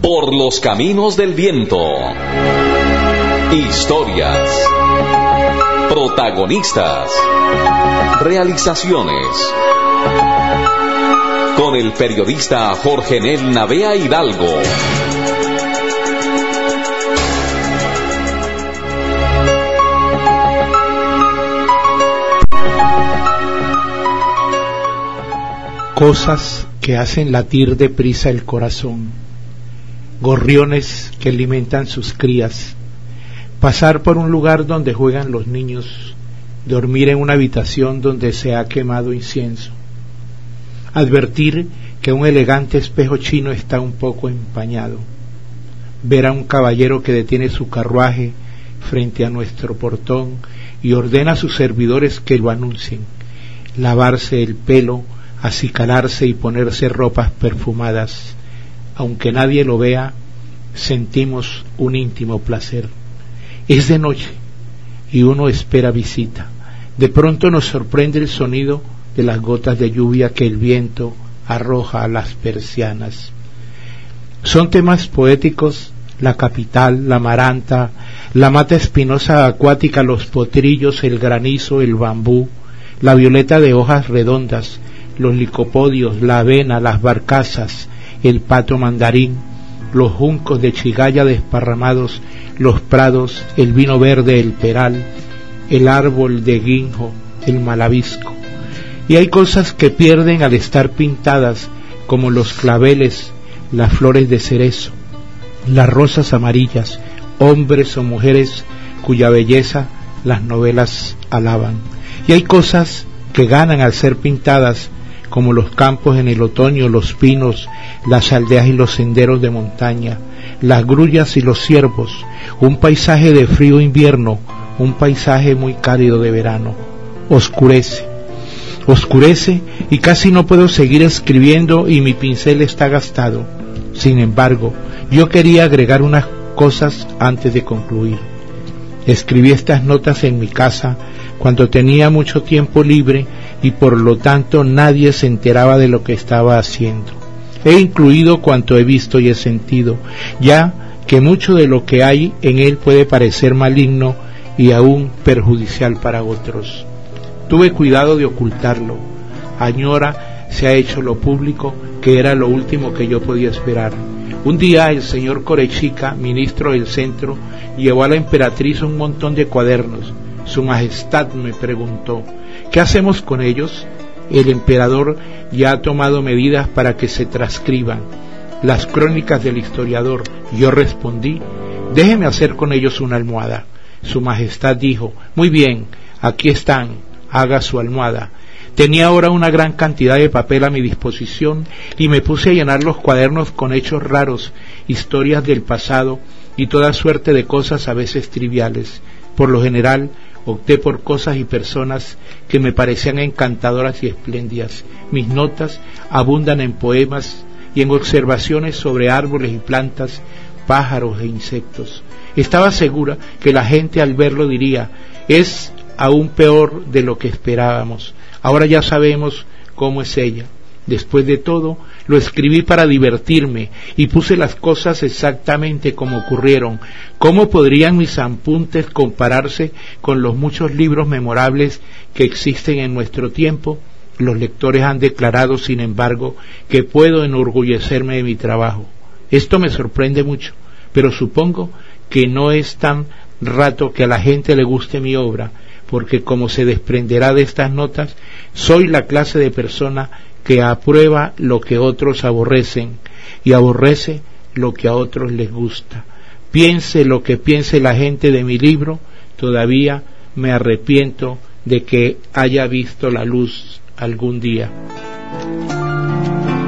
Por los caminos del viento. Historias. Protagonistas. Realizaciones. Con el periodista Jorge Nel Navea Hidalgo. Cosas que hacen latir deprisa el corazón, gorriones que alimentan sus crías, pasar por un lugar donde juegan los niños, dormir en una habitación donde se ha quemado incienso, advertir que un elegante espejo chino está un poco empañado, ver a un caballero que detiene su carruaje frente a nuestro portón y ordena a sus servidores que lo anuncien, lavarse el pelo, acicalarse y ponerse ropas perfumadas. Aunque nadie lo vea, sentimos un íntimo placer. Es de noche y uno espera visita. De pronto nos sorprende el sonido de las gotas de lluvia que el viento arroja a las persianas. Son temas poéticos la capital, la amaranta, la mata espinosa acuática, los potrillos, el granizo, el bambú, la violeta de hojas redondas, los licopodios, la avena, las barcazas, el pato mandarín, los juncos de chigalla desparramados, los prados, el vino verde, el peral, el árbol de guinjo, el malabisco. Y hay cosas que pierden al estar pintadas, como los claveles, las flores de cerezo, las rosas amarillas, hombres o mujeres cuya belleza las novelas alaban. Y hay cosas que ganan al ser pintadas, como los campos en el otoño, los pinos, las aldeas y los senderos de montaña, las grullas y los ciervos, un paisaje de frío invierno, un paisaje muy cálido de verano. Oscurece y casi no puedo seguir escribiendo y mi pincel está gastado. Sin embargo, yo quería agregar unas cosas antes de concluir. Escribí estas notas en mi casa cuando tenía mucho tiempo libre y por lo tanto nadie se enteraba de lo que estaba haciendo. He incluido cuanto he visto y he sentido, ya que mucho de lo que hay en él puede parecer maligno y aún perjudicial para otros. Tuve cuidado de ocultarlo. Ahora se ha hecho lo público, que era lo último que yo podía esperar. Un día el señor Corechica, ministro del centro, llevó a la emperatriz un montón de cuadernos. Su Majestad me preguntó, ¿qué hacemos con ellos? El emperador ya ha tomado medidas para que se transcriban las crónicas del historiador. Yo respondí, déjeme hacer con ellos una almohada. Su Majestad dijo, muy bien, aquí están, haga su almohada. Tenía ahora una gran cantidad de papel a mi disposición y me puse a llenar los cuadernos con hechos raros, historias del pasado y toda suerte de cosas a veces triviales. Por lo general, opté por cosas y personas que me parecían encantadoras y espléndidas. Mis notas abundan en poemas y en observaciones sobre árboles y plantas, pájaros e insectos. Estaba segura que la gente al verlo diría, es aún peor de lo que esperábamos. Ahora ya sabemos cómo es ella. Después de todo, lo escribí para divertirme y puse las cosas exactamente como ocurrieron. ¿Cómo podrían mis apuntes compararse con los muchos libros memorables que existen en nuestro tiempo? Los lectores han declarado, sin embargo, que puedo enorgullecerme de mi trabajo. Esto me sorprende mucho, pero supongo que no es tan rato que a la gente le guste mi obra, porque como se desprenderá de estas notas, soy la clase de persona que aprueba lo que otros aborrecen y aborrece lo que a otros les gusta. Piense lo que piense la gente de mi libro, todavía me arrepiento de que haya visto la luz algún día.